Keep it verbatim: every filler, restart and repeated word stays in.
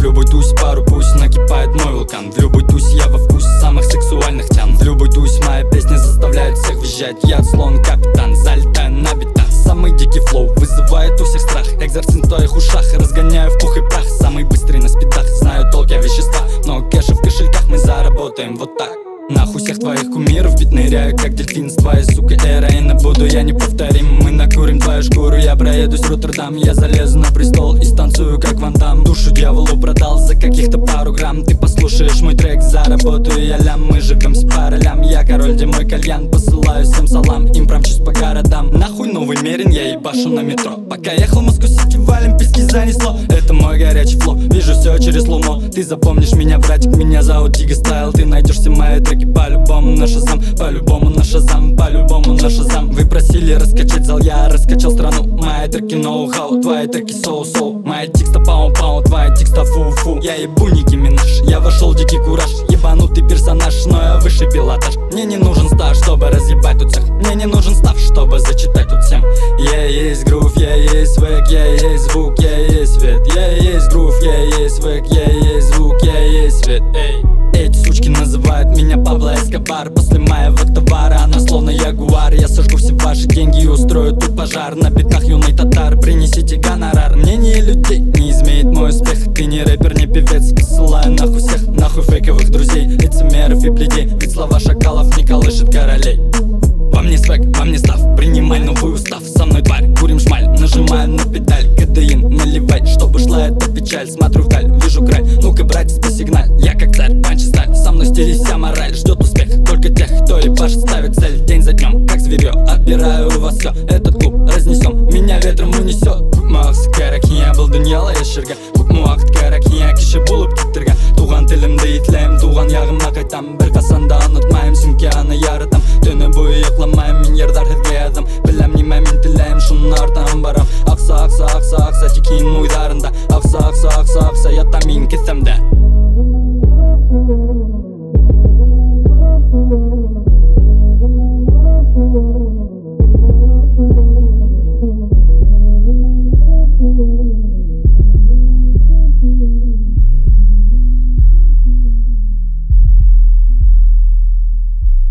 любой тусе пару пусть накипает мой вулкан. В любой тусе я во вкусе самых сексуальных тян. В любой тусе моя песня заставляет всех визжать. Я слон капитан, залетаю на бетон. Самый дикий флоу вызывает у всех страх. Экзорцизм в твоих ушах, разгоняю в пух и прах. Самый быстрый на спидах, знаю толк я вещества. Много кэша в кошельках, мы заработаем вот так. Нахуй всех твоих кумиров, бит ныряю как дельфин с твоей сукой героина. Буду я неповторим, мы накурим твою шкуру. Я проедусь в Роттердам, я залезу на престол и станцую как Ван Дам. Душу дьяволу продал за каких-то пару грамм. Ты послушаешь мой трек, заработаю я лям. Мы живемся по ролям, я король, где мой кальян. Посылаю всем салам, им промчусь по городам. Нахуй новый Мерин, я ебашу на метро. Пока ехал в Москву-Сити, валим, пески занесло. Это мой горячий флоу, вижу все через луну. Ты запомнишь меня, братик, меня зовут Дига Стайл. Ты найдешь все мои треки по-любому на Шазам, по-любому на Шазам, по-любому на Шазам. Вы просили раскачать зал, я раскачал страну. Мои треки ноу-хау, твои треки соу-соу. Мои текста пау-пау, твои текста фу-фу. Я ебу Ники Минаж, я вошел в дикий кураж. Ебанутый персонаж, но я выше пилотаж. Мне не нужен стаж, чтобы разъебать тут всех. Мне не нужен став, чтобы зачитать тут всем. Я есть грув, я есть свек, я есть звук, я есть свет. Я есть грув, я есть свек, я есть звук, я есть свет. Эй. Эти сучки называют меня Пабло Эскобар. После моего товара она словно ягуар. Я сожгу все ваши деньги и устрою тут пожар. На битах юный татар, принесите гонорар. Мнение людей не изменит мой успех. Ты не рэпер, не певец, посылаю нахуй всех. Нахуй фейковых друзей, лицемеров и бледей. Ведь слова шакалов не колышет королей. Во мне свек, во мне став, принимай новый устав. Со мной тварь, курим шмаль, нажимаю на педаль. Кадеин наливай, чтобы шла эта печаль. Смотрю вдаль, вижу край, ну-ка, братец, посигналь. Я как царь, панчи сталь, со мной стились вся мораль. Ждет успех только тех, кто ебашит, ставит цель день за днем. Как зверё, отбираю у вас все, этот клуб разнесем, меня ветром унесет. Муакс керек, я был Даниэла Яшерга. Муакт керек, я кеше болып кеттерге. Туған тілімді итлейм, туған яғыма қайтам. Бір қасанда ұнатмайым, сенке аны яратам. Түні бойы ұйықламайым, мен